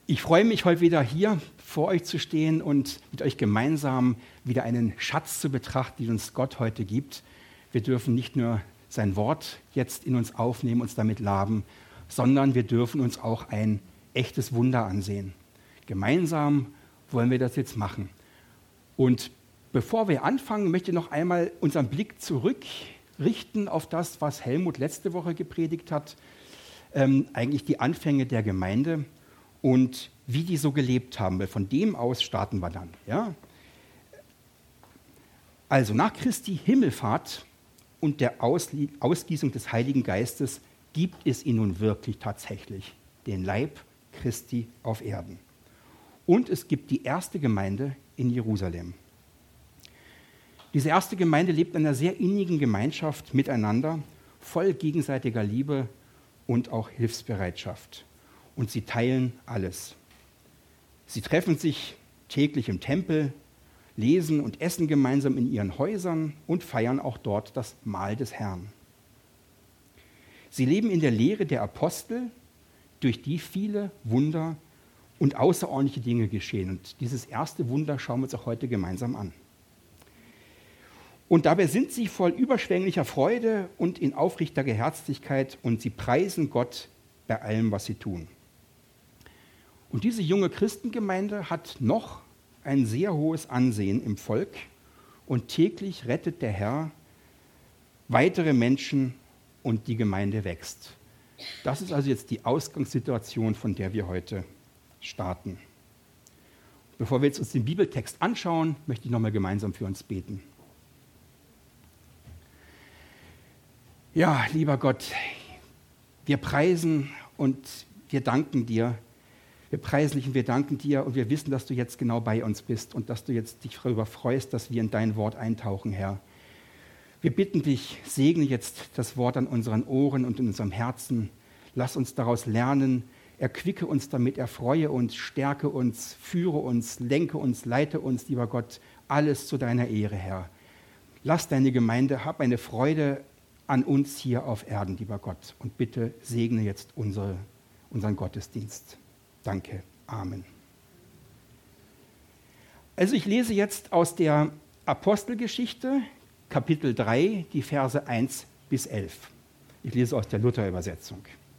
Ich freue mich, heute wieder hier vor euch zu stehen und mit euch gemeinsam wieder einen Schatz zu betrachten, den uns Gott heute gibt. Wir dürfen nicht nur sein Wort jetzt in uns aufnehmen, uns damit laben, sondern wir dürfen uns auch ein echtes Wunder ansehen. Gemeinsam wollen wir das jetzt machen. Und bevor wir anfangen, möchte ich noch einmal unseren Blick zurückrichten auf das, was Helmut letzte Woche gepredigt hat, eigentlich die Anfänge der Gemeinde und wie die so gelebt haben, weil von dem aus starten wir dann. Ja? Also nach Christi Himmelfahrt und der Ausgießung des Heiligen Geistes gibt es ihn nun wirklich tatsächlich, den Leib Christi auf Erden. Und es gibt die erste Gemeinde in Jerusalem. Diese erste Gemeinde lebt in einer sehr innigen Gemeinschaft miteinander, voll gegenseitiger Liebe und auch Hilfsbereitschaft. Und sie teilen alles. Sie treffen sich täglich im Tempel, lesen und essen gemeinsam in ihren Häusern und feiern auch dort das Mahl des Herrn. Sie leben in der Lehre der Apostel, durch die viele Wunder und außerordentliche Dinge geschehen. Und dieses erste Wunder schauen wir uns auch heute gemeinsam an. Und dabei sind sie voll überschwänglicher Freude und in aufrichtiger Herzlichkeit und sie preisen Gott bei allem, was sie tun. Und diese junge Christengemeinde hat noch ein sehr hohes Ansehen im Volk und täglich rettet der Herr weitere Menschen und die Gemeinde wächst. Das ist also jetzt die Ausgangssituation, von der wir heute starten. Bevor wir jetzt uns den Bibeltext anschauen, möchte ich nochmal gemeinsam für uns beten. Ja, lieber Gott, wir preisen und wir danken dir. Wir preisen dich und wir danken dir und wir wissen, dass du jetzt genau bei uns bist und dass du jetzt dich darüber freust, dass wir in dein Wort eintauchen, Herr. Wir bitten dich, segne jetzt das Wort an unseren Ohren und in unserem Herzen. Lass uns daraus lernen, erquicke uns damit, erfreue uns, stärke uns, führe uns, lenke uns, leite uns, lieber Gott, alles zu deiner Ehre, Herr. Lass deine Gemeinde, hab eine Freude an uns hier auf Erden, lieber Gott. Und bitte segne jetzt unseren Gottesdienst. Danke. Amen. Also ich lese jetzt aus der Apostelgeschichte, Kapitel 3, die Verse 1 bis 11. Ich lese aus der Luther-Übersetzung.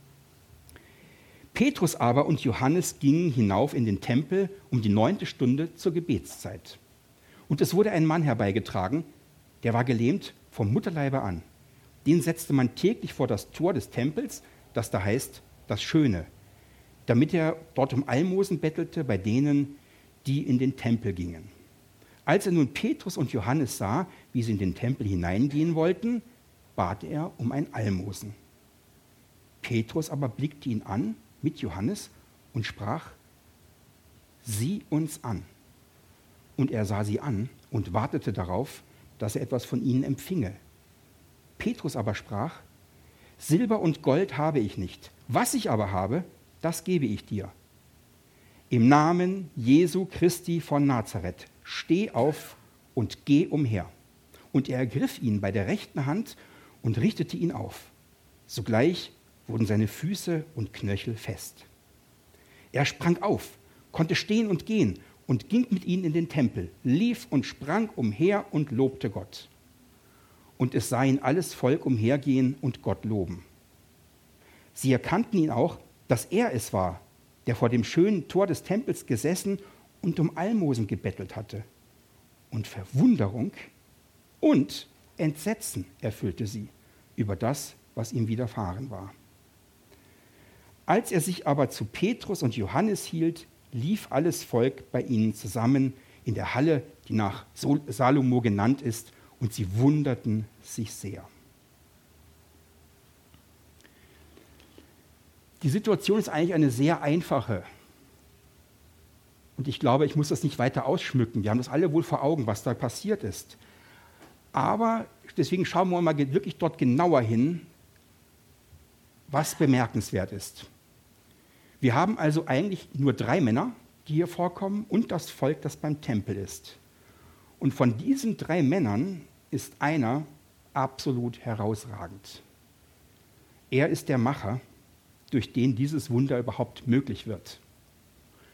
Petrus aber und Johannes gingen hinauf in den Tempel um die 9. Stunde zur Gebetszeit. Und es wurde ein Mann herbeigetragen, der war gelähmt vom Mutterleibe an. Den setzte man täglich vor das Tor des Tempels, das da heißt, das Schöne, damit er dort um Almosen bettelte bei denen, die in den Tempel gingen. Als er nun Petrus und Johannes sah, wie sie in den Tempel hineingehen wollten, bat er um ein Almosen. Petrus aber blickte ihn an mit Johannes und sprach, sieh uns an. Und er sah sie an und wartete darauf, dass er etwas von ihnen empfinge. Petrus aber sprach, Silber und Gold habe ich nicht, was ich aber habe, das gebe ich dir. Im Namen Jesu Christi von Nazareth, steh auf und geh umher. Und er ergriff ihn bei der rechten Hand und richtete ihn auf. Sogleich wurden seine Füße und Knöchel fest. Er sprang auf, konnte stehen und gehen und ging mit ihnen in den Tempel, lief und sprang umher und lobte Gott. Und es sah ihn alles Volk umhergehen und Gott loben. Sie erkannten ihn auch, dass er es war, der vor dem schönen Tor des Tempels gesessen und um Almosen gebettelt hatte. Und Verwunderung und Entsetzen erfüllte sie über das, was ihm widerfahren war. Als er sich aber zu Petrus und Johannes hielt, lief alles Volk bei ihnen zusammen in der Halle, die nach Salomo genannt ist, und sie wunderten sich sehr. Die Situation ist eigentlich eine sehr einfache. Und ich glaube, ich muss das nicht weiter ausschmücken. Wir haben das alle wohl vor Augen, was da passiert ist. Aber deswegen schauen wir mal wirklich dort genauer hin, was bemerkenswert ist. Wir haben also eigentlich nur 3 Männer, die hier vorkommen, und das Volk, das beim Tempel ist. Und von diesen 3 Männern ist einer absolut herausragend. Er ist der Macher, durch den dieses Wunder überhaupt möglich wird.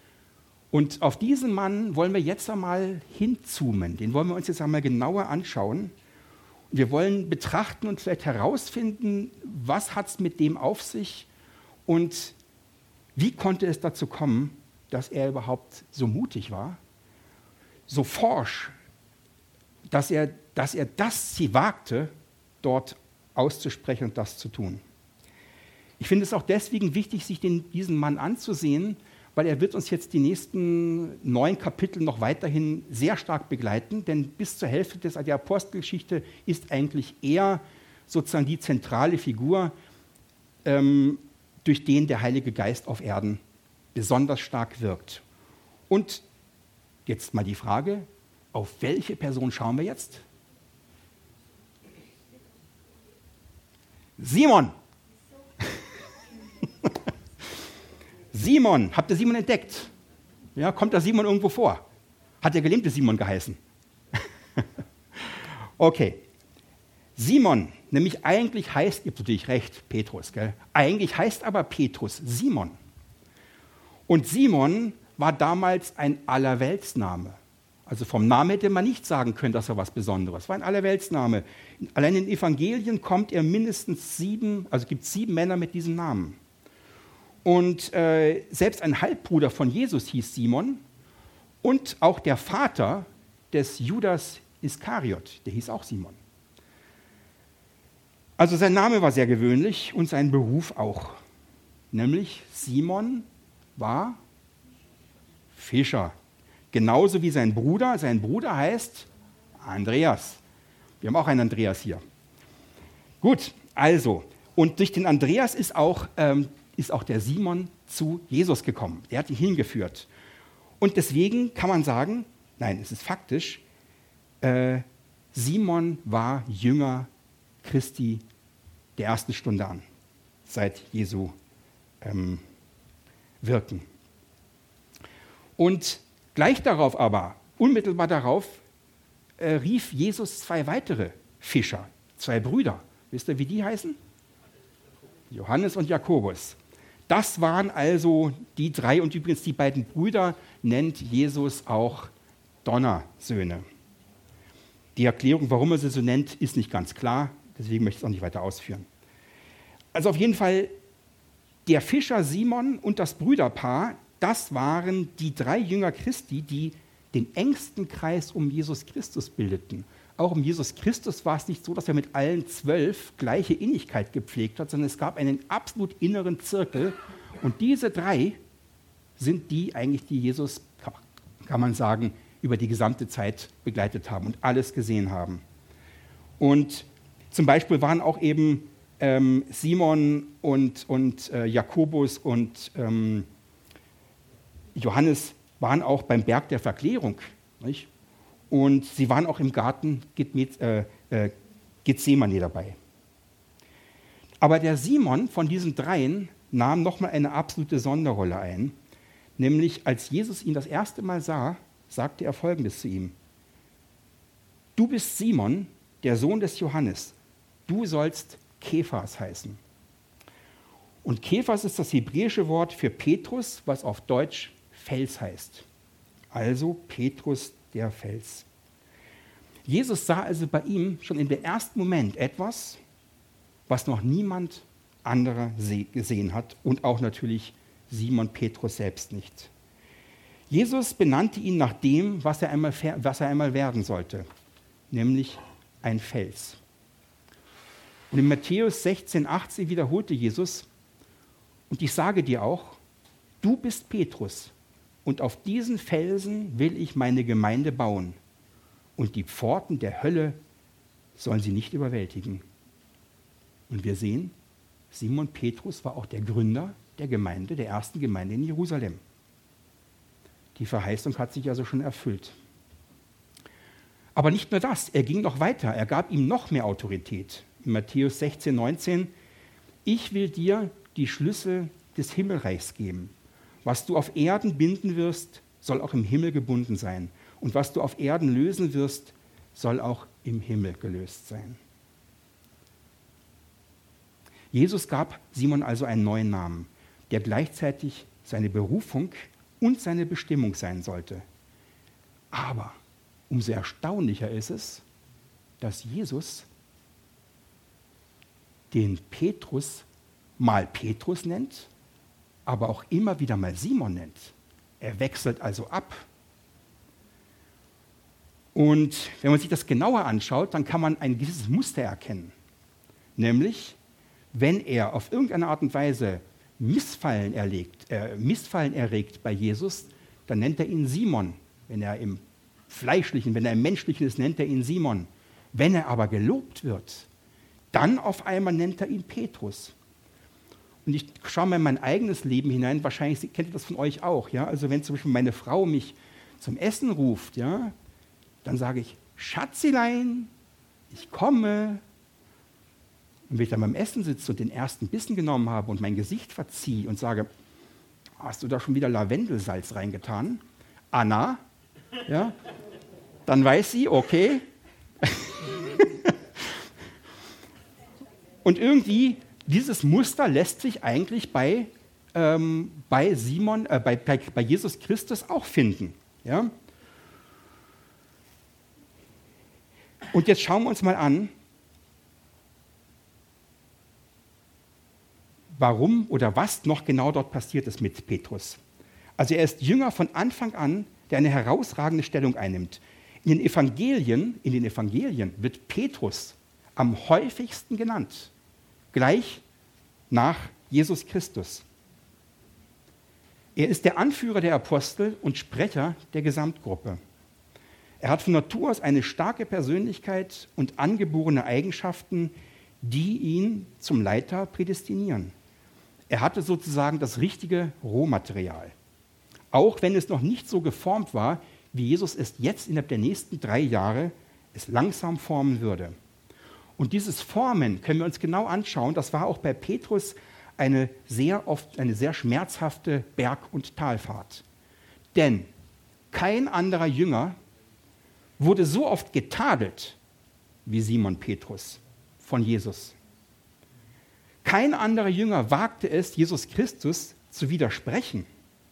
Und auf diesen Mann wollen wir jetzt einmal hinzoomen. Den wollen wir uns jetzt einmal genauer anschauen. Wir wollen betrachten und vielleicht herausfinden, was hat es mit dem auf sich und wie konnte es dazu kommen, dass er überhaupt so mutig war, so forsch, dass er das sie wagte, dort auszusprechen und das zu tun. Ich finde es auch deswegen wichtig, sich diesen Mann anzusehen, weil er wird uns jetzt die nächsten 9 Kapitel noch weiterhin sehr stark begleiten, denn bis zur Hälfte der Apostelgeschichte ist eigentlich er sozusagen die zentrale Figur, durch den der Heilige Geist auf Erden besonders stark wirkt. Und jetzt mal die Frage, auf welche Person schauen wir jetzt? Simon! Simon, habt ihr Simon entdeckt? Ja, kommt da Simon irgendwo vor? Hat der gelähmte Simon geheißen? Okay. Simon, nämlich eigentlich heißt, ihr habt natürlich recht, Petrus, gell? Eigentlich heißt aber Petrus Simon. Und Simon war damals ein Allerweltsname. Also vom Namen hätte man nicht sagen können, dass er was Besonderes war. Ein Allerweltsname. Allein in den Evangelien kommt er mindestens 7, also gibt es 7 Männer mit diesem Namen. Und selbst ein Halbbruder von Jesus hieß Simon und auch der Vater des Judas Iskariot, der hieß auch Simon. Also sein Name war sehr gewöhnlich und sein Beruf auch. Nämlich Simon war Fischer. Genauso wie sein Bruder. Sein Bruder heißt Andreas. Wir haben auch einen Andreas hier. Gut, also, und durch den Andreas ist auch der Simon zu Jesus gekommen. Er hat ihn hingeführt. Und deswegen kann man sagen, nein, es ist faktisch, Simon war Jünger Christi der ersten Stunde an, seit Jesu Wirken. Und gleich darauf aber, unmittelbar darauf, rief Jesus 2 weitere Fischer, 2 Brüder. Wisst ihr, wie die heißen? Johannes und Jakobus. Das waren also die 3, und übrigens die beiden Brüder nennt Jesus auch Donnersöhne. Die Erklärung, warum er sie so nennt, ist nicht ganz klar, deswegen möchte ich es auch nicht weiter ausführen. Also auf jeden Fall, der Fischer Simon und das Brüderpaar, das waren die 3 Jünger Christi, die den engsten Kreis um Jesus Christus bildeten. Auch um Jesus Christus war es nicht so, dass er mit allen 12 gleiche Innigkeit gepflegt hat, sondern es gab einen absolut inneren Zirkel. Und diese 3 sind die eigentlich, die Jesus, kann man sagen, über die gesamte Zeit begleitet haben und alles gesehen haben. Und zum Beispiel waren auch eben Simon und Jakobus und Johannes waren auch beim Berg der Verklärung, nicht? Und sie waren auch im Garten Gethsemane dabei. Aber der Simon von diesen 3 nahm nochmal eine absolute Sonderrolle ein, nämlich als Jesus ihn das erste Mal sah, sagte er Folgendes zu ihm: Du bist Simon, der Sohn des Johannes, du sollst Kephas heißen. Und Kephas ist das hebräische Wort für Petrus, was auf Deutsch Fels heißt. Also Petrus der Fels. Jesus sah also bei ihm schon in dem ersten Moment etwas, was noch niemand anderer gesehen hat und auch natürlich Simon Petrus selbst nicht. Jesus benannte ihn nach dem, was er einmal werden sollte, nämlich ein Fels. Und in Matthäus 16,18 wiederholte Jesus: Und ich sage dir auch, du bist Petrus, und auf diesen Felsen will ich meine Gemeinde bauen, und die Pforten der Hölle sollen sie nicht überwältigen. Und wir sehen, Simon Petrus war auch der Gründer der Gemeinde, der ersten Gemeinde in Jerusalem. Die Verheißung hat sich also schon erfüllt. Aber nicht nur das, er ging noch weiter, er gab ihm noch mehr Autorität. In Matthäus 16,19: Ich will dir die Schlüssel des Himmelreichs geben. Was du auf Erden binden wirst, soll auch im Himmel gebunden sein. Und was du auf Erden lösen wirst, soll auch im Himmel gelöst sein. Jesus gab Simon also einen neuen Namen, der gleichzeitig seine Berufung und seine Bestimmung sein sollte. Aber umso erstaunlicher ist es, dass Jesus den Petrus mal Petrus nennt, aber auch immer wieder mal Simon nennt. Er wechselt also ab. Und wenn man sich das genauer anschaut, dann kann man ein gewisses Muster erkennen. Nämlich, wenn er auf irgendeine Art und Weise Missfallen erregt bei Jesus, dann nennt er ihn Simon. Wenn er im Fleischlichen, wenn er im Menschlichen ist, nennt er ihn Simon. Wenn er aber gelobt wird, dann auf einmal nennt er ihn Petrus. Und ich schaue mal in mein eigenes Leben hinein, wahrscheinlich kennt ihr das von euch auch. Ja? Also wenn zum Beispiel meine Frau mich zum Essen ruft, ja, dann sage ich, Schatzilein, ich komme. Und wenn ich dann beim Essen sitze und den ersten Bissen genommen habe und mein Gesicht verziehe und sage, hast du da schon wieder Lavendelsalz reingetan? Anna, ja, dann weiß sie, okay. Und irgendwie, dieses Muster lässt sich eigentlich bei Jesus Christus auch finden. Ja? Und jetzt schauen wir uns mal an, warum oder was noch genau dort passiert ist mit Petrus. Also er ist Jünger von Anfang an, der eine herausragende Stellung einnimmt. In den Evangelien wird Petrus am häufigsten genannt, gleich nach Jesus Christus. Er ist der Anführer der Apostel und Sprecher der Gesamtgruppe. Er hat von Natur aus eine starke Persönlichkeit und angeborene Eigenschaften, die ihn zum Leiter prädestinieren. Er hatte sozusagen das richtige Rohmaterial. Auch wenn es noch nicht so geformt war, wie Jesus es jetzt innerhalb der nächsten 3 Jahre es langsam formen würde. Und dieses Formen können wir uns genau anschauen. Das war auch bei Petrus eine sehr schmerzhafte Berg- und Talfahrt. Denn kein anderer Jünger wurde so oft getadelt wie Simon Petrus von Jesus. Kein anderer Jünger wagte es, Jesus Christus zu widersprechen,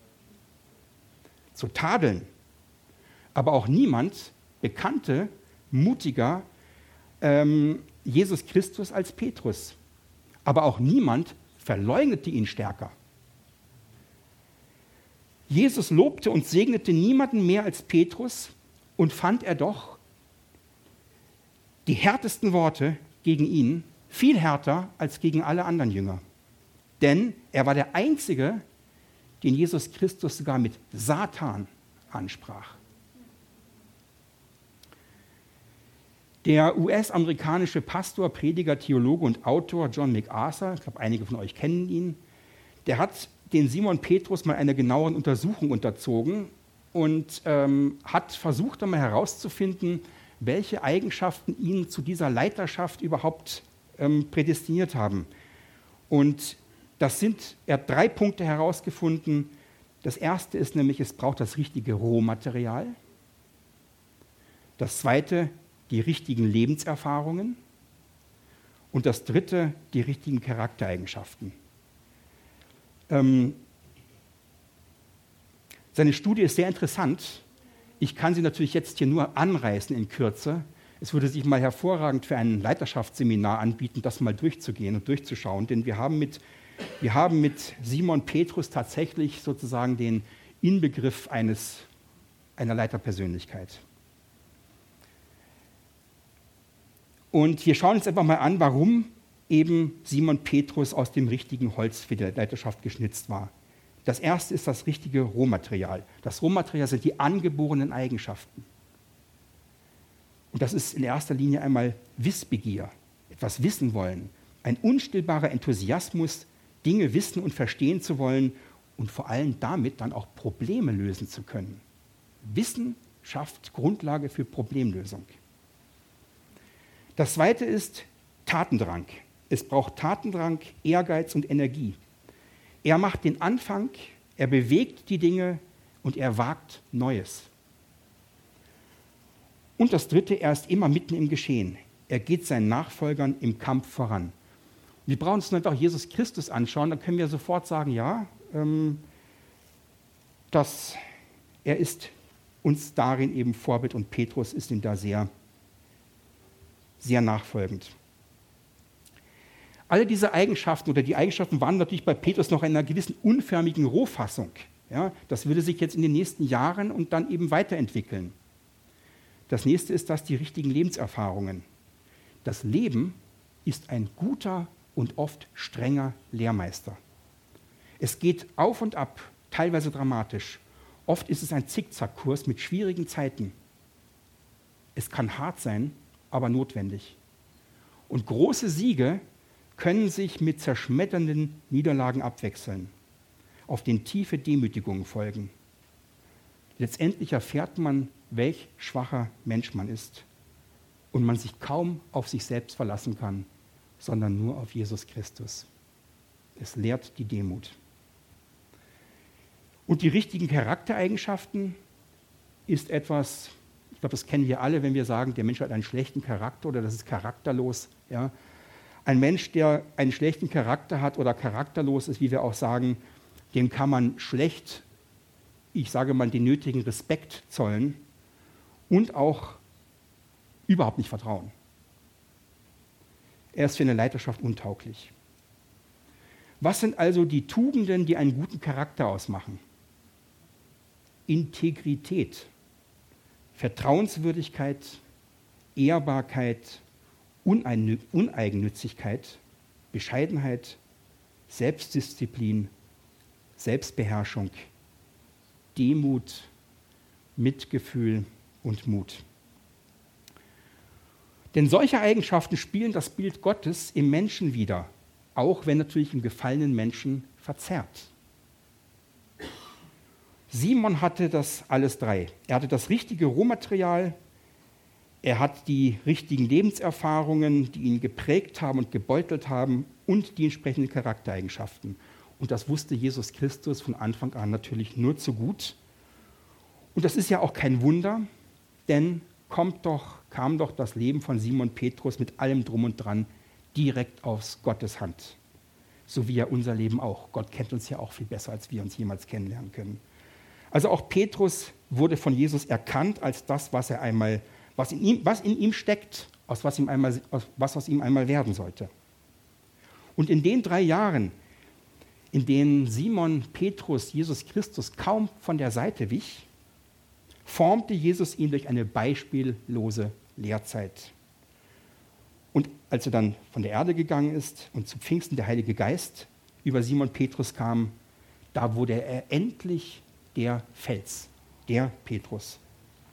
zu tadeln. Aber auch niemand bekannte mutiger Jesus Christus als Petrus. Aber auch niemand verleugnete ihn stärker. Jesus lobte und segnete niemanden mehr als Petrus und fand er doch die härtesten Worte gegen ihn viel härter als gegen alle anderen Jünger. Denn er war der Einzige, den Jesus Christus sogar mit Satan ansprach. Der US-amerikanische Pastor, Prediger, Theologe und Autor John MacArthur, ich glaube, einige von euch kennen ihn, der hat den Simon Petrus mal einer genaueren Untersuchung unterzogen und hat versucht, einmal herauszufinden, welche Eigenschaften ihn zu dieser Leiterschaft überhaupt prädestiniert haben. Und er hat 3 Punkte herausgefunden. Das erste ist nämlich, es braucht das richtige Rohmaterial. Das zweite, die richtigen Lebenserfahrungen. Und das dritte, die richtigen Charaktereigenschaften. Seine Studie ist sehr interessant. Ich kann sie natürlich jetzt hier nur anreißen in Kürze. Es würde sich mal hervorragend für ein Leiterschaftsseminar anbieten, das mal durchzugehen und durchzuschauen. Denn wir haben mit Simon Petrus tatsächlich sozusagen den Inbegriff einer Leiterpersönlichkeit. Und wir schauen uns einfach mal an, warum eben Simon Petrus aus dem richtigen Holz für die Leiterschaft geschnitzt war. Das erste ist das richtige Rohmaterial. Das Rohmaterial sind die angeborenen Eigenschaften. Und das ist in erster Linie einmal Wissbegier, etwas wissen wollen, ein unstillbarer Enthusiasmus, Dinge wissen und verstehen zu wollen und vor allem damit dann auch Probleme lösen zu können. Wissen schafft Grundlage für Problemlösung. Das zweite ist Tatendrang. Es braucht Tatendrang, Ehrgeiz und Energie. Er macht den Anfang, er bewegt die Dinge und er wagt Neues. Und das dritte, er ist immer mitten im Geschehen. Er geht seinen Nachfolgern im Kampf voran. Wir brauchen uns nur einfach Jesus Christus anschauen, dann können wir sofort sagen, ja, er ist uns darin eben Vorbild und Petrus ist ihm da sehr, sehr nachfolgend. Alle diese Eigenschaften oder die Eigenschaften waren natürlich bei Petrus noch in einer gewissen unförmigen Rohfassung. Ja, das würde sich jetzt in den nächsten Jahren und dann eben weiterentwickeln. Das nächste ist die richtigen Lebenserfahrungen. Das Leben ist ein guter und oft strenger Lehrmeister. Es geht auf und ab, teilweise dramatisch. Oft ist es ein Zickzackkurs mit schwierigen Zeiten. Es kann hart sein, aber notwendig. Und große Siege können sich mit zerschmetternden Niederlagen abwechseln, auf denen tiefe Demütigungen folgen. Letztendlich erfährt man, welch schwacher Mensch man ist und man sich kaum auf sich selbst verlassen kann, sondern nur auf Jesus Christus. Es lehrt die Demut. Und die richtigen Charaktereigenschaften ist etwas, ich glaube, das kennen wir alle, wenn wir sagen, der Mensch hat einen schlechten Charakter oder das ist charakterlos. Ja. Ein Mensch, der einen schlechten Charakter hat oder charakterlos ist, wie wir auch sagen, dem kann man schlecht, ich sage mal, den nötigen Respekt zollen und auch überhaupt nicht vertrauen. Er ist für eine Leiterschaft untauglich. Was sind also die Tugenden, die einen guten Charakter ausmachen? Integrität, Vertrauenswürdigkeit, Ehrbarkeit, Uneigennützigkeit, Bescheidenheit, Selbstdisziplin, Selbstbeherrschung, Demut, Mitgefühl und Mut. Denn solche Eigenschaften spielen das Bild Gottes im Menschen wider, auch wenn natürlich im gefallenen Menschen verzerrt. Simon hatte das alles drei. Er hatte das richtige Rohmaterial, er hat die richtigen Lebenserfahrungen, die ihn geprägt haben und gebeutelt haben und die entsprechenden Charaktereigenschaften. Und das wusste Jesus Christus von Anfang an natürlich nur zu gut. Und das ist ja auch kein Wunder, denn kam doch das Leben von Simon Petrus mit allem Drum und Dran direkt aus Gottes Hand. So wie ja unser Leben auch. Gott kennt uns ja auch viel besser, als wir uns jemals kennenlernen können. Also auch Petrus wurde von Jesus erkannt als das, was in ihm steckt, was aus ihm einmal werden sollte. Und in den 3 Jahren, in denen Simon Petrus Jesus Christus kaum von der Seite wich, formte Jesus ihn durch eine beispiellose Lehrzeit. Und als er dann von der Erde gegangen ist und zu Pfingsten der Heilige Geist über Simon Petrus kam, da wurde er endlich der Fels, der Petrus.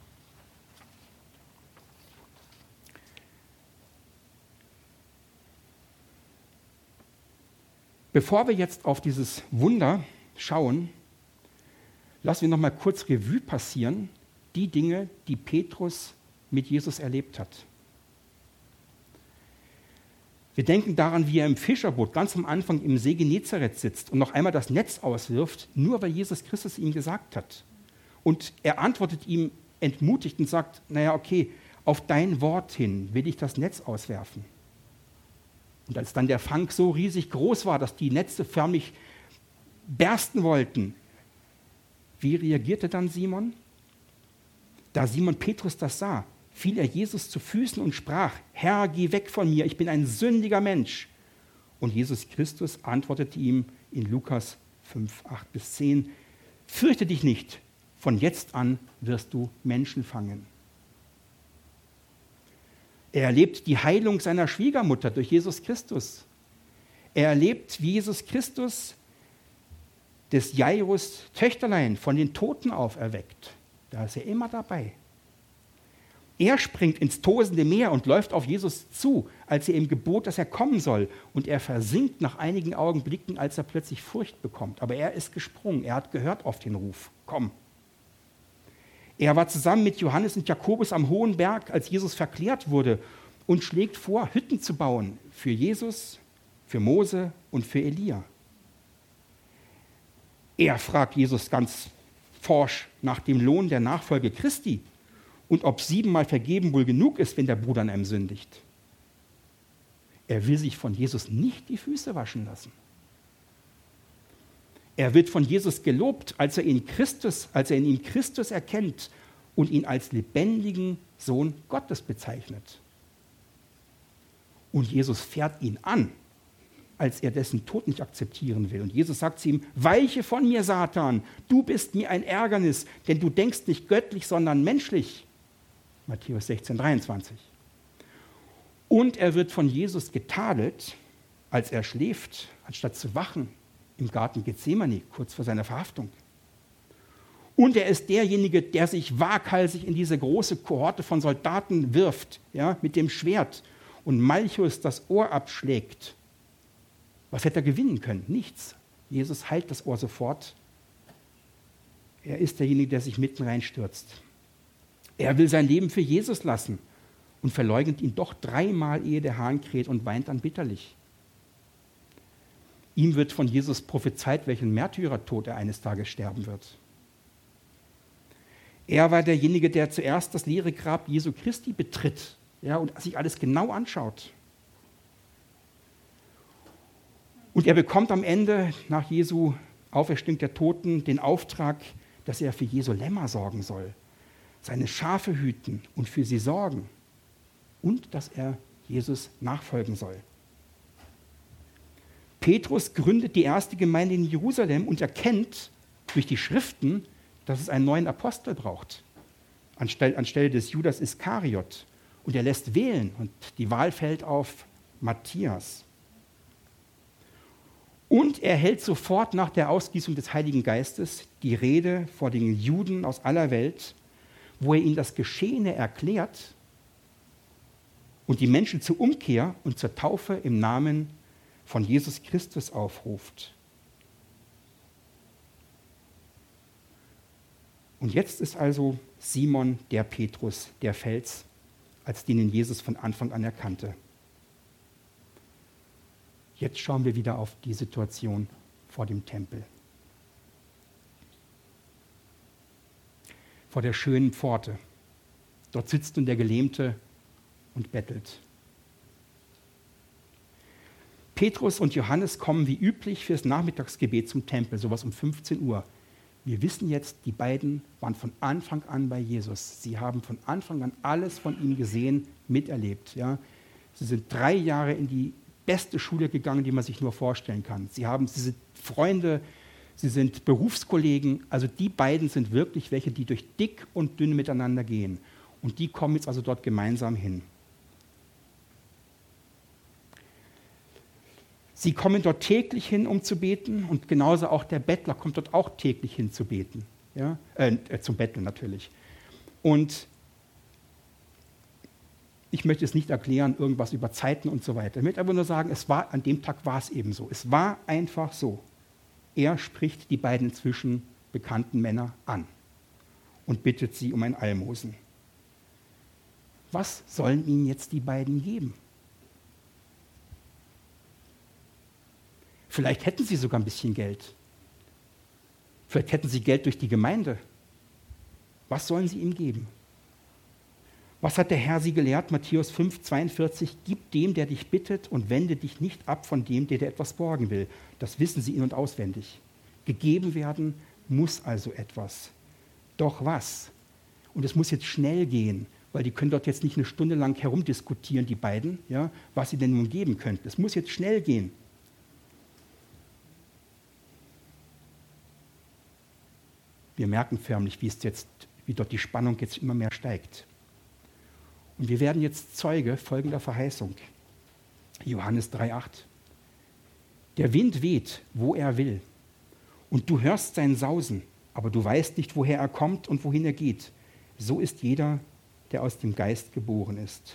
Bevor wir jetzt auf dieses Wunder schauen, lassen wir noch mal kurz Revue passieren, die Dinge, die Petrus mit Jesus erlebt hat. Wir denken daran, wie er im Fischerboot ganz am Anfang im See Genezareth sitzt und noch einmal das Netz auswirft, nur weil Jesus Christus ihm gesagt hat. Und er antwortet ihm entmutigt und sagt, naja, okay, auf dein Wort hin will ich das Netz auswerfen. Und als dann der Fang so riesig groß war, dass die Netze förmlich bersten wollten, wie reagierte dann Simon? Da Simon Petrus das sah, fiel er Jesus zu Füßen und sprach, Herr, geh weg von mir, ich bin ein sündiger Mensch. Und Jesus Christus antwortete ihm in Lukas 5, 8-10, fürchte dich nicht, von jetzt an wirst du Menschen fangen. Er erlebt die Heilung seiner Schwiegermutter durch Jesus Christus. Er erlebt, wie Jesus Christus des Jairus Töchterlein von den Toten auferweckt. Da ist er immer dabei. Er springt ins tosende Meer und läuft auf Jesus zu, als er ihm gebot, dass er kommen soll. Und er versinkt nach einigen Augenblicken, als er plötzlich Furcht bekommt. Aber er ist gesprungen, er hat gehört auf den Ruf, komm. Er war zusammen mit Johannes und Jakobus am Hohen Berg, als Jesus verklärt wurde und schlägt vor, Hütten zu bauen für Jesus, für Mose und für Elia. Er fragt Jesus ganz forsch nach dem Lohn der Nachfolge Christi und ob 7-mal vergeben wohl genug ist, wenn der Bruder an einem sündigt. Er will sich von Jesus nicht die Füße waschen lassen. Er wird von Jesus gelobt, als er in ihm Christus erkennt und ihn als lebendigen Sohn Gottes bezeichnet. Und Jesus fährt ihn an, als er dessen Tod nicht akzeptieren will. Und Jesus sagt zu ihm: Weiche von mir, Satan, du bist mir ein Ärgernis, denn du denkst nicht göttlich, sondern menschlich. Matthäus 16, 23. Und er wird von Jesus getadelt, als er schläft, anstatt zu wachen im Garten Gethsemane, kurz vor seiner Verhaftung. Und er ist derjenige, der sich waghalsig in diese große Kohorte von Soldaten wirft, ja, mit dem Schwert, und Malchus das Ohr abschlägt. Was hätte er gewinnen können? Nichts. Jesus heilt das Ohr sofort. Er ist derjenige, der sich mitten reinstürzt. Er will sein Leben für Jesus lassen und verleugnet ihn doch 3-mal, ehe der Hahn kräht, und weint dann bitterlich. Ihm wird von Jesus prophezeit, welchen Märtyrertod er eines Tages sterben wird. Er war derjenige, der zuerst das leere Grab Jesu Christi betritt, ja, und sich alles genau anschaut. Und er bekommt am Ende, nach Jesu Auferstehung der Toten, den Auftrag, dass er für Jesu Lämmer sorgen soll, seine Schafe hüten und für sie sorgen, und dass er Jesus nachfolgen soll. Petrus gründet die erste Gemeinde in Jerusalem und erkennt durch die Schriften, dass es einen neuen Apostel braucht, anstelle des Judas Iskariot. Und er lässt wählen und die Wahl fällt auf Matthias. Und er hält sofort nach der Ausgießung des Heiligen Geistes die Rede vor den Juden aus aller Welt, wo er ihnen das Geschehene erklärt und die Menschen zur Umkehr und zur Taufe im Namen von Jesus Christus aufruft. Und jetzt ist also Simon der Petrus, der Fels, als den ihn Jesus von Anfang an erkannte. Jetzt schauen wir wieder auf die Situation vor dem Tempel. Vor der schönen Pforte. Dort sitzt nun der Gelähmte und bettelt. Petrus und Johannes kommen wie üblich fürs Nachmittagsgebet zum Tempel, sowas um 15 Uhr. Wir wissen jetzt, die beiden waren von Anfang an bei Jesus. Sie haben von Anfang an alles von ihm gesehen, miterlebt. Ja. Sie sind 3 Jahre in die beste Schule gegangen, die man sich nur vorstellen kann. Sie sind Freunde, sie sind Berufskollegen. Also die beiden sind wirklich welche, die durch dick und dünn miteinander gehen. Und die kommen jetzt also dort gemeinsam hin. Sie kommen dort täglich hin, um zu beten, und genauso auch der Bettler kommt dort auch täglich hin zu beten. Ja? Zum Betteln natürlich. Und ich möchte es nicht erklären, irgendwas über Zeiten und so weiter. Ich möchte aber nur sagen, an dem Tag war es eben so. Es war einfach so. Er spricht die beiden inzwischen bekannten Männer an und bittet sie um ein Almosen. Was sollen ihnen jetzt die beiden geben? Vielleicht hätten sie sogar ein bisschen Geld. Vielleicht hätten sie Geld durch die Gemeinde. Was sollen sie ihm geben? Was hat der Herr sie gelehrt? Matthäus 5, 42. Gib dem, der dich bittet, und wende dich nicht ab von dem, der dir etwas borgen will. Das wissen sie in- und auswendig. Gegeben werden muss also etwas. Doch was? Und es muss jetzt schnell gehen, weil die können dort jetzt nicht 1 Stunde lang herumdiskutieren, die beiden, ja, was sie denn nun geben könnten. Es muss jetzt schnell gehen. Wir merken förmlich, wie dort die Spannung jetzt immer mehr steigt. Und wir werden jetzt Zeuge folgender Verheißung. Johannes 3,8. Der Wind weht, wo er will. Und du hörst sein Sausen, aber du weißt nicht, woher er kommt und wohin er geht. So ist jeder, der aus dem Geist geboren ist.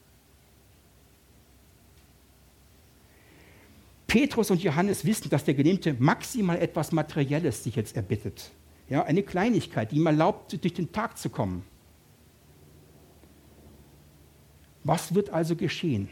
Petrus und Johannes wissen, dass der Gelähmte maximal etwas Materielles sich jetzt erbittet. Ja, eine Kleinigkeit, die ihm erlaubt, durch den Tag zu kommen. Was wird also geschehen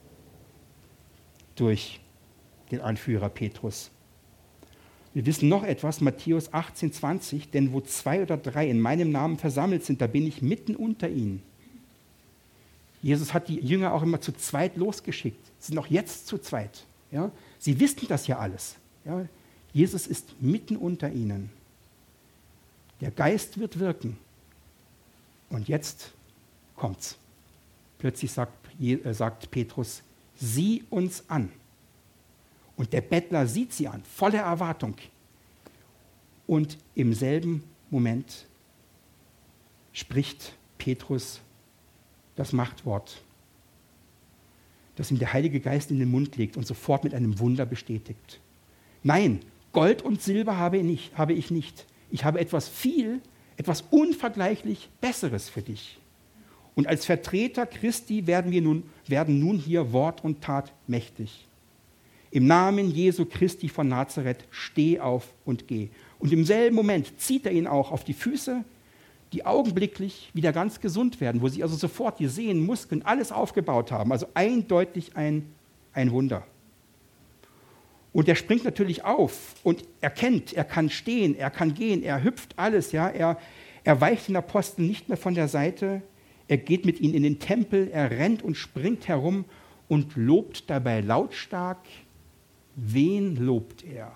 durch den Anführer Petrus? Wir wissen noch etwas, Matthäus 18, 20, denn wo 2 oder 3 in meinem Namen versammelt sind, da bin ich mitten unter ihnen. Jesus hat die Jünger auch immer zu zweit losgeschickt. Sie sind auch jetzt zu zweit. Ja? Sie wissen das ja alles. Ja? Jesus ist mitten unter ihnen. Der Geist wird wirken. Und jetzt kommt's. Plötzlich sagt Petrus, sieh uns an. Und der Bettler sieht sie an, voller Erwartung. Und im selben Moment spricht Petrus das Machtwort, das ihm der Heilige Geist in den Mund legt und sofort mit einem Wunder bestätigt. Nein, Gold und Silber habe ich nicht. Ich habe etwas unvergleichlich Besseres für dich. Und als Vertreter Christi werden nun hier Wort und Tat mächtig. Im Namen Jesu Christi von Nazareth, steh auf und geh. Und im selben Moment zieht er ihn auch auf die Füße, die augenblicklich wieder ganz gesund werden, wo sie also sofort die Sehnen, Muskeln, alles aufgebaut haben. Also eindeutig ein Wunder. Und er springt natürlich auf und erkennt, er kann stehen, er kann gehen, er hüpft alles. Ja? Er weicht den Aposteln nicht mehr von der Seite, er geht mit ihnen in den Tempel, er rennt und springt herum und lobt dabei lautstark. Wen lobt er?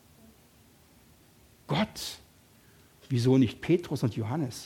Gott. Wieso nicht Petrus und Johannes?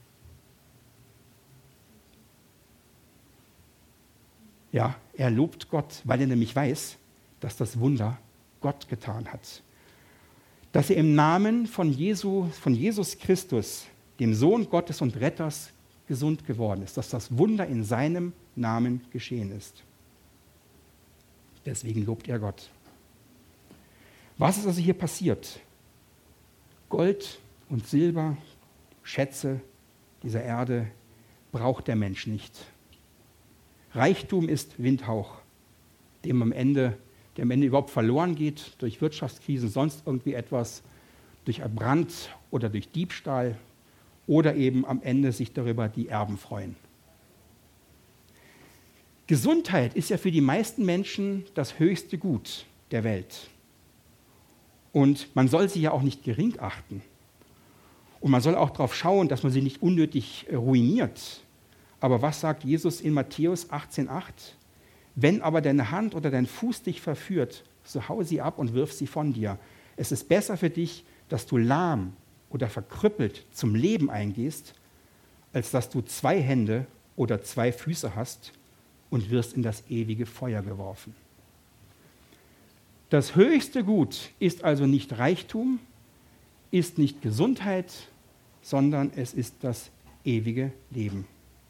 Ja, er lobt Gott, weil er nämlich weiß, dass das Wunder Gott getan hat. Dass er im Namen von Jesus Christus, dem Sohn Gottes und Retters, gesund geworden ist. Dass das Wunder in seinem Namen geschehen ist. Deswegen lobt er Gott. Was ist also hier passiert? Gold und Silber, Schätze dieser Erde braucht der Mensch nicht. Reichtum ist Windhauch, der am Ende überhaupt verloren geht durch Wirtschaftskrisen, sonst irgendwie etwas, durch Brand oder durch Diebstahl oder eben am Ende sich darüber die Erben freuen. Gesundheit ist ja für die meisten Menschen das höchste Gut der Welt. Und man soll sie ja auch nicht gering achten. Und man soll auch darauf schauen, dass man sie nicht unnötig ruiniert. Aber was sagt Jesus in Matthäus 18,8? Wenn aber deine Hand oder dein Fuß dich verführt, so hau sie ab und wirf sie von dir. Es ist besser für dich, dass du lahm oder verkrüppelt zum Leben eingehst, als dass du 2 Hände oder 2 Füße hast und wirst in das ewige Feuer geworfen. Das höchste Gut ist also nicht Reichtum, ist nicht Gesundheit, sondern es ist das ewige Leben.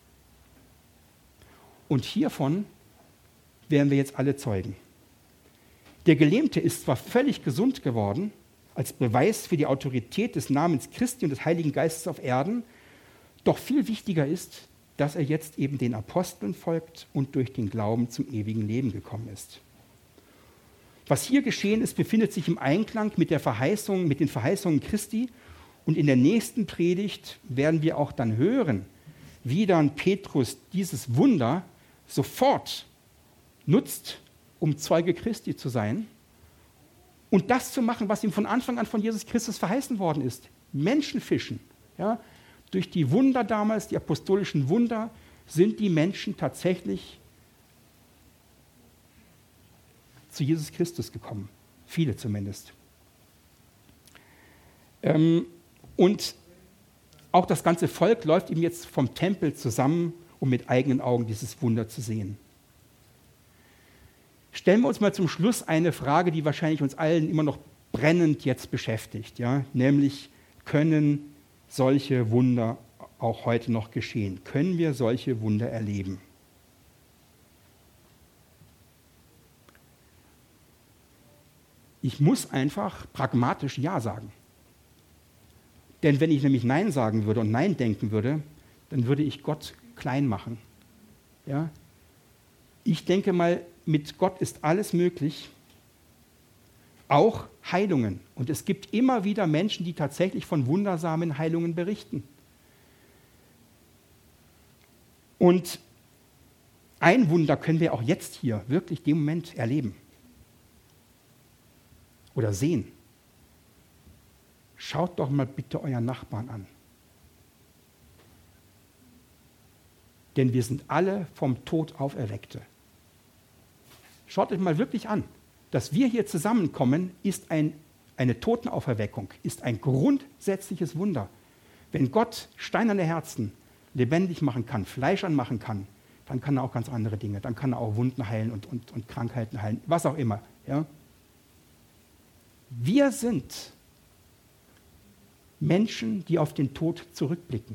Und hiervon werden wir jetzt alle Zeugen. Der Gelähmte ist zwar völlig gesund geworden, als Beweis für die Autorität des Namens Christi und des Heiligen Geistes auf Erden, doch viel wichtiger ist, dass er jetzt eben den Aposteln folgt und durch den Glauben zum ewigen Leben gekommen ist. Was hier geschehen ist, befindet sich im Einklang mit den Verheißungen Christi. Und in der nächsten Predigt werden wir auch dann hören, wie dann Petrus dieses Wunder sofort nutzt, um Zeuge Christi zu sein und das zu machen, was ihm von Anfang an von Jesus Christus verheißen worden ist. Menschenfischen. Ja? Durch die Wunder damals, die apostolischen Wunder, sind die Menschen tatsächlich zu Jesus Christus gekommen. Viele zumindest. Und auch das ganze Volk läuft ihm jetzt vom Tempel zusammen, um mit eigenen Augen dieses Wunder zu sehen. Stellen wir uns mal zum Schluss eine Frage, die wahrscheinlich uns allen immer noch brennend jetzt beschäftigt. Ja? Nämlich, können solche Wunder auch heute noch geschehen? Können wir solche Wunder erleben? Ich muss einfach pragmatisch Ja sagen. Denn wenn ich nämlich Nein sagen würde und Nein denken würde, dann würde ich Gott klein machen. Ja? Ich denke mal, mit Gott ist alles möglich, auch Heilungen. Und es gibt immer wieder Menschen, die tatsächlich von wundersamen Heilungen berichten. Und ein Wunder können wir auch jetzt hier wirklich im Moment erleben oder sehen. Schaut doch mal bitte euren Nachbarn an. Denn wir sind alle vom Tod Auferweckte. Schaut euch mal wirklich an. Dass wir hier zusammenkommen, ist ein eine Totenauferweckung ist ein grundsätzliches Wunder. Wenn Gott steinerne Herzen lebendig machen kann, Fleisch anmachen kann, dann kann er auch ganz andere Dinge. Dann kann er auch Wunden heilen und Krankheiten heilen, was auch immer. Ja? Wir sind Menschen, die auf den Tod zurückblicken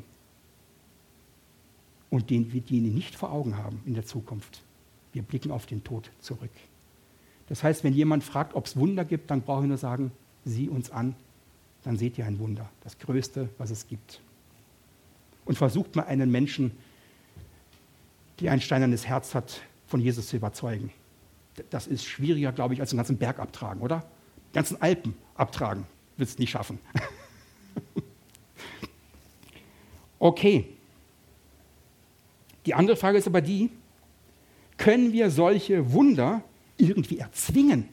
und die ihn nicht vor Augen haben in der Zukunft. Wir blicken auf den Tod zurück. Das heißt, wenn jemand fragt, ob es Wunder gibt, dann brauche ich nur sagen, sieh uns an, dann seht ihr ein Wunder, das Größte, was es gibt. Und versucht mal einen Menschen, der ein steinernes Herz hat, von Jesus zu überzeugen. Das ist schwieriger, glaube ich, als den ganzen Berg abtragen, oder? Die ganzen Alpen abtragen, wird es nicht schaffen. Okay. Die andere Frage ist aber die, können wir solche Wunder irgendwie erzwingen?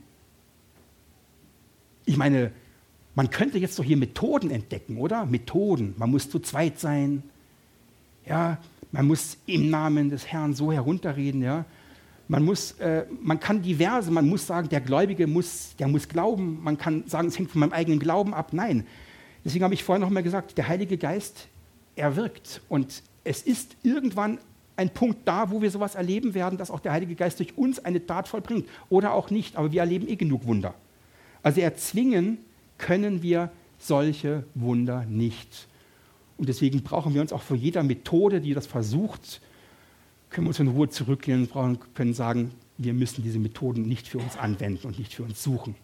Ich meine, man könnte jetzt doch hier Methoden entdecken, oder? Methoden. Man muss zu zweit sein. Ja, man muss im Namen des Herrn so herunterreden. Ja. Man muss sagen, der Gläubige muss glauben. Man kann sagen, es hängt von meinem eigenen Glauben ab. Nein. Deswegen habe ich vorhin noch mal gesagt, der Heilige Geist, er wirkt. Und es ist irgendwann ein Punkt da, wo wir sowas erleben werden, dass auch der Heilige Geist durch uns eine Tat vollbringt. Oder auch nicht, aber wir erleben genug Wunder. Also erzwingen können wir solche Wunder nicht. Und deswegen brauchen wir uns auch vor jeder Methode, die das versucht, können wir uns in Ruhe zurücklehnen und können sagen, wir müssen diese Methoden nicht für uns anwenden und nicht für uns suchen.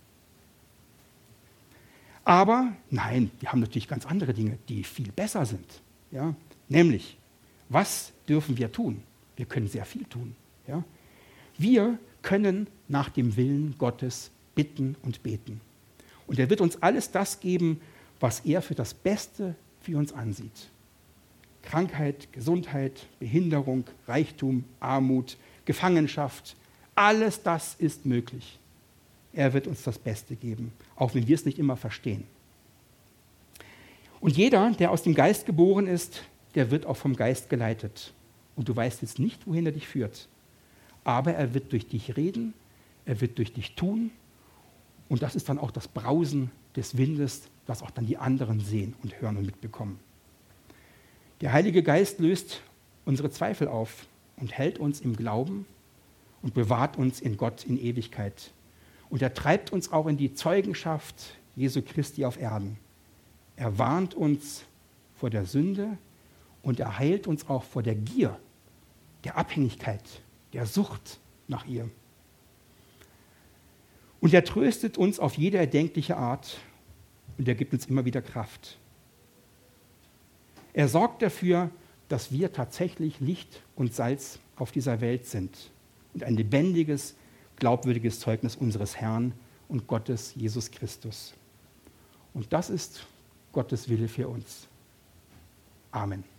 Aber nein, wir haben natürlich ganz andere Dinge, die viel besser sind. Ja? Nämlich, was dürfen wir tun? Wir können sehr viel tun. Ja? Wir können nach dem Willen Gottes bitten und beten. Und er wird uns alles das geben, was er für das Beste für uns ansieht. Krankheit, Gesundheit, Behinderung, Reichtum, Armut, Gefangenschaft, alles das ist möglich. Er wird uns das Beste geben, auch wenn wir es nicht immer verstehen. Und jeder, der aus dem Geist geboren ist, der wird auch vom Geist geleitet. Und du weißt jetzt nicht, wohin er dich führt. Aber er wird durch dich reden, er wird durch dich tun. Und das ist dann auch das Brausen des Windes, das auch dann die anderen sehen und hören und mitbekommen. Der Heilige Geist löst unsere Zweifel auf und hält uns im Glauben und bewahrt uns in Gott in Ewigkeit. Und er treibt uns auch in die Zeugenschaft Jesu Christi auf Erden. Er warnt uns vor der Sünde und er heilt uns auch vor der Gier, der Abhängigkeit, der Sucht nach ihr. Und er tröstet uns auf jede erdenkliche Art und er gibt uns immer wieder Kraft. Er sorgt dafür, dass wir tatsächlich Licht und Salz auf dieser Welt sind und ein lebendiges, glaubwürdiges Zeugnis unseres Herrn und Gottes Jesus Christus. Und das ist Gottes Wille für uns. Amen.